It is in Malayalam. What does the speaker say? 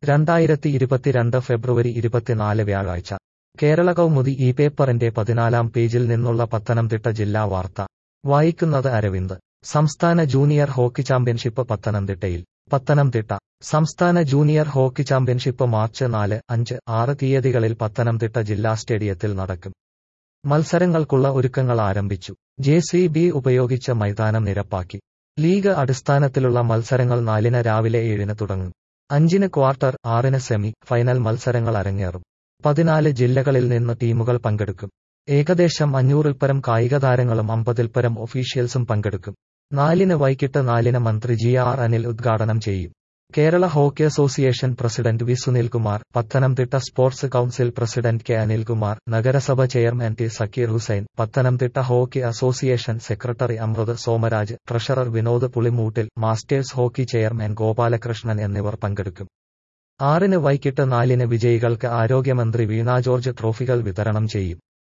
2022 ഫെബ്രുവരി 24 വ്യാഴാഴ്ച കേരള കൗമുദി ഈ പേപ്പറിന്റെ 14-ാം പേജിൽ നിന്നുള്ള പത്തനംതിട്ട ജില്ലാ വാർത്ത വായിക്കുന്നത് അരവിന്ദ്. സംസ്ഥാന ജൂനിയർ ഹോക്കി ചാമ്പ്യൻഷിപ്പ് പത്തനംതിട്ടയിൽ. പത്തനംതിട്ട സംസ്ഥാന ജൂനിയർ ഹോക്കി ചാമ്പ്യൻഷിപ്പ് മാർച്ച് 4, 5, 6 തീയതികളിൽ പത്തനംതിട്ട ജില്ലാ സ്റ്റേഡിയത്തിൽ നടക്കും. മത്സരങ്ങൾക്കുള്ള ഒരുക്കങ്ങൾ ആരംഭിച്ചു. JCB ഉപയോഗിച്ച് മൈതാനം നിരപ്പാക്കി. ലീഗ് അടിസ്ഥാനത്തിലുള്ള മത്സരങ്ങൾ 4-ന് രാവിലെ 7-ന് തുടങ്ങും. 5-ന് ക്വാർട്ടർ, 6-ന് സെമി ഫൈനൽ മത്സരങ്ങൾ അരങ്ങേറും. 14 ജില്ലകളിൽ നിന്ന് ടീമുകൾ പങ്കെടുക്കും. ഏകദേശം 500-ൽ പരം കായിക താരങ്ങളും 50-ൽ പരം ഒഫീഷ്യൽസും പങ്കെടുക്കും. 4-ന് വൈകിട്ട് 4-ന് മന്ത്രി GR അനിൽ ഉദ്ഘാടനം ചെയ്യും. Kerala hockey association president V Sunilkumar, Pathanamthitta sports council president K Anilkumar, നഗരസഭ chairman T Sakkir Hussain, Pathanamthitta hockey association secretary Amrit Somaraj, treasurer Vinod Pulimoottil, masters hockey chairman Gopalakrishnan എന്നിവർ പങ്കെടുക്കും. 6-ന് വൈകിട്ട് 4-ന് വിജയികൾക്ക് ആരോഗ്യമന്ത്രി വീണ ജോർജ് ട്രോഫികൾ വിതരണം ചെയ്യും.